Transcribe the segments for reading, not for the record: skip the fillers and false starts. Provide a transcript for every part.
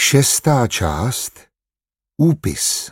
Šestá část. Úpis.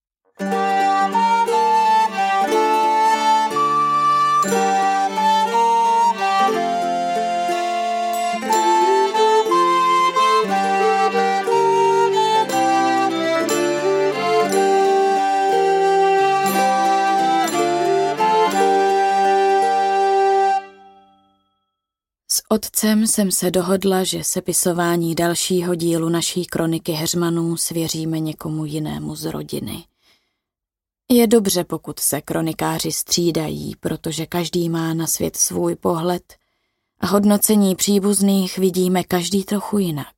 S otcem jsem se dohodla, že sepisování dalšího dílu naší kroniky Heřmanů svěříme někomu jinému z rodiny. Je dobře, pokud se kronikáři střídají, protože každý má na svět svůj pohled a hodnocení příbuzných vidíme každý trochu jinak.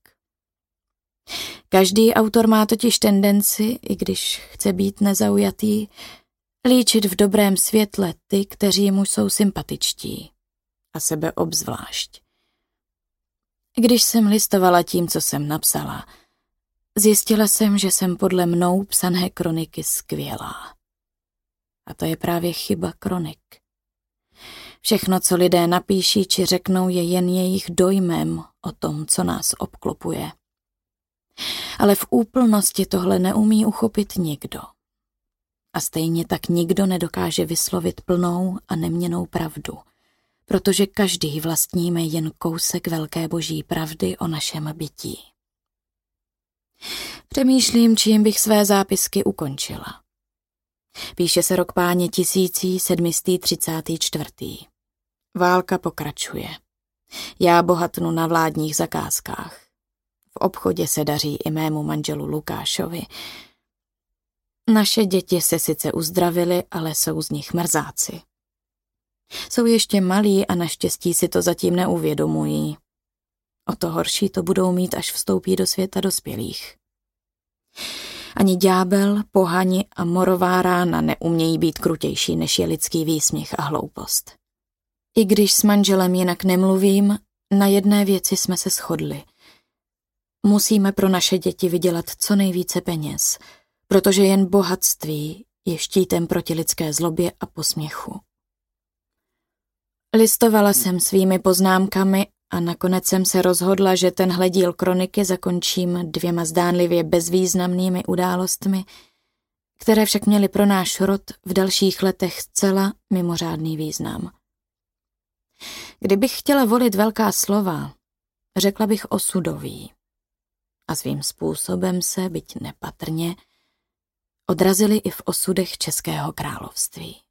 Každý autor má totiž tendenci, i když chce být nezaujatý, líčit v dobrém světle ty, kteří mu jsou sympatičtí. A sebe obzvlášť. Když jsem listovala tím, co jsem napsala, zjistila jsem, že jsem podle mnou psané kroniky skvělá. A to je právě chyba kronik. Všechno, co lidé napíší či řeknou, je jen jejich dojmem o tom, co nás obklopuje. Ale v úplnosti tohle neumí uchopit nikdo. A stejně tak nikdo nedokáže vyslovit plnou a neměnnou pravdu, protože každý vlastníme jen kousek velké boží pravdy o našem bytí. Přemýšlím, čím bych své zápisky ukončila. Píše se rok Páně 1734. Válka pokračuje. Já bohatnu na vládních zakázkách. V obchodě se daří i mému manželu Lukášovi. Naše děti se sice uzdravily, ale jsou z nich mrzáci. Jsou ještě malí a naštěstí si to zatím neuvědomují. O to horší to budou mít, až vstoupí do světa dospělých. Ani ďábel, pohani a morová rána neumějí být krutější, než je lidský výsměch a hloupost. I když s manželem jinak nemluvím, na jedné věci jsme se shodli. Musíme pro naše děti vydělat co nejvíce peněz, protože jen bohatství je štítem proti lidské zlobě a posměchu. Listovala jsem svými poznámkami a nakonec jsem se rozhodla, že tenhle díl kroniky zakončím 2 zdánlivě bezvýznamnými událostmi, které však měly pro náš rod v dalších letech zcela mimořádný význam. Kdybych chtěla volit velká slova, řekla bych osudový. A svým způsobem se, byť nepatrně, odrazily i v osudech Českého království.